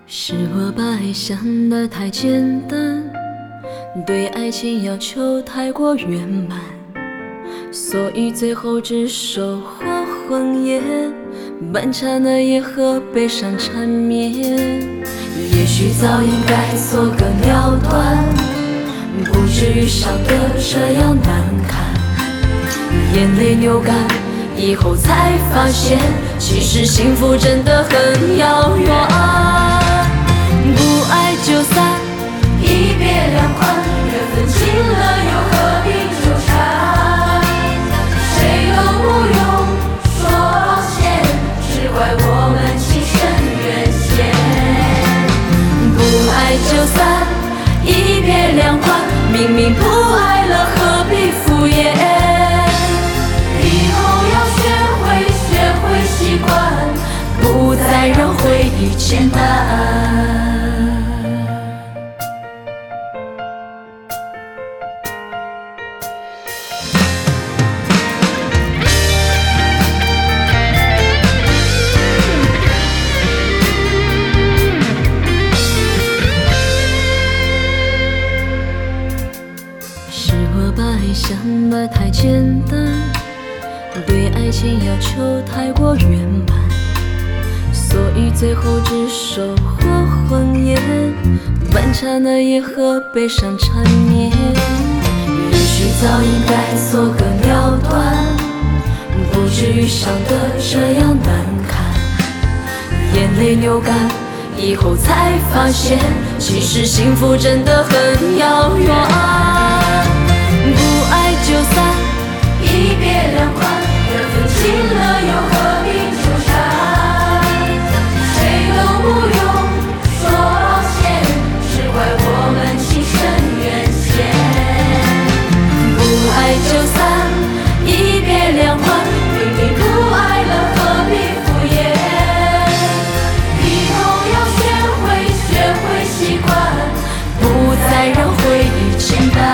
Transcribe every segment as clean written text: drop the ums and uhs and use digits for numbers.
是我把爱想得太简单，对爱情要求太过圆满，所以最后只收获谎言，漫长的夜和悲伤缠绵。也许早应该做个了断，不至于伤得这样难看。眼泪流干以后才发现，其实幸福真的很遥远。不爱就散， 一别两宽，缘分尽了又何必纠缠？谁都不用说抱歉，只怪我们情深缘浅。 不爱就散，一别两宽，明明不爱了何必敷衍？ 以后要学会习惯， 不再让回忆牵绊。是我把爱想得太简单，对爱情要求太过圆满，所以最后只收获谎言，漫长的夜和悲伤缠绵。也许早应该做个了断，不至于伤得这样难看。眼泪流干以后才发现，其实幸福真的很遥远。不爱就散， 一别两宽，缘分尽了又何必纠缠？谁都不用说抱歉，只怪我们情深缘浅。 不爱就散，一别两宽， 明明不爱了何必敷衍？以后要学会习惯， 不再让回忆牵绊。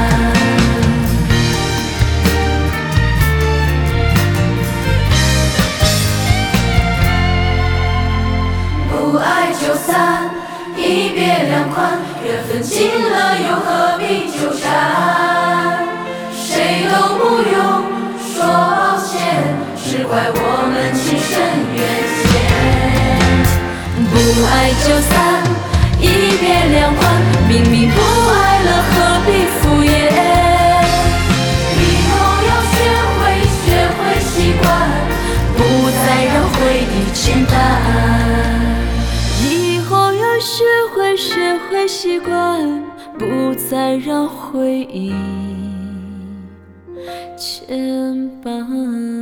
不爱就散，一别两宽，缘分尽了又何必纠缠？谁都不用说抱歉，只怪我们情深缘浅。 不爱就散，一别两宽，明明不爱了何必敷衍？ 以后要学会习惯， 不再让回忆牵绊。以后要学会习惯，不再让回忆牵绊。